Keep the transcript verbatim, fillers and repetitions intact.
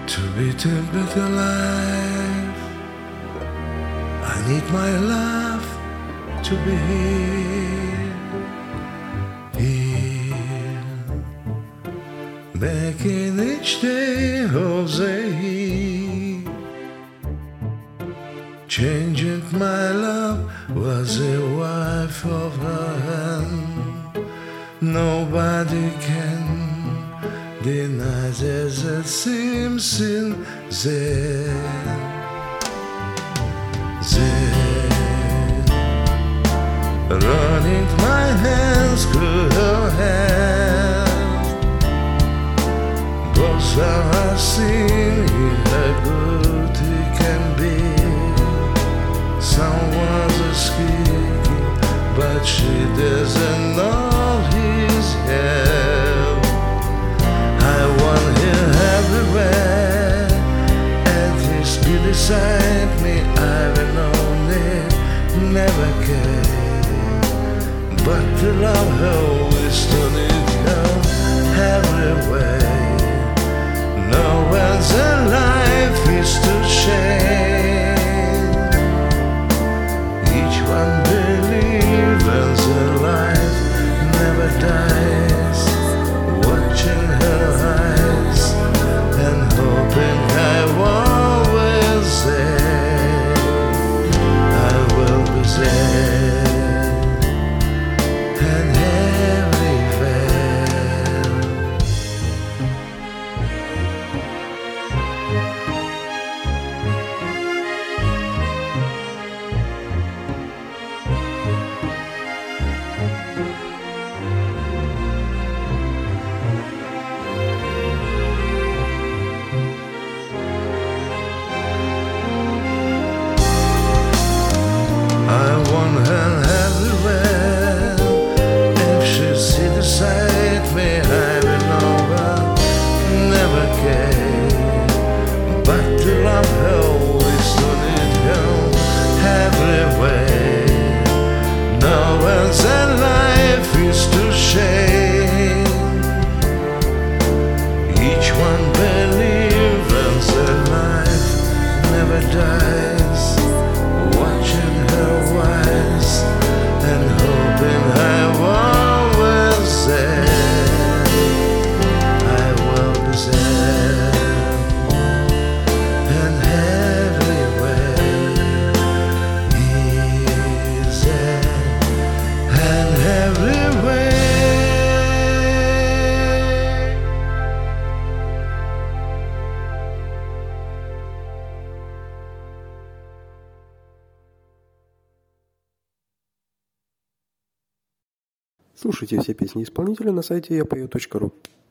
To be a better life, I need my love to be here, here, making each day of the year. Changing my love was the wife of her hand. Nobody can deny there's a seems in there. There, running my hands through her hair. Both are seeing how good he can be. Someone's a squeaky, but she doesn't know his help. I want him everywhere, and he's beside me. I've known it, never cared, but to love her we still need her everywhere. No one's alive is to shame. Each one believes the life never dies. Watching her eyes and hoping I always there. I will be there and everywhere. I want her everywhere. If she sit beside me, I will know her, never care. But to love her, we still need her everywhere. No one's alive is to shame. Each one believes that life never dies. Watching her wise and hoping I always there. I will be there and everywhere. He's there and everywhere. Слушайте все песни исполнителя на сайте я пою точка ру.